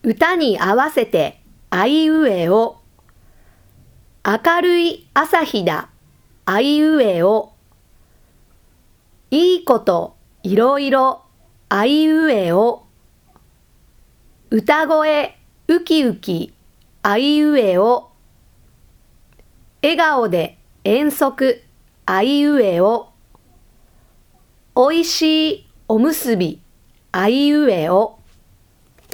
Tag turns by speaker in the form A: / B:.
A: 歌に合わせてあいうえお。明るい朝日だあいうえお。いいこといろいろあいうえお。歌声ウキウキあいうえお。笑顔で遠足あいうえお。おいしいおむすびあいうえお。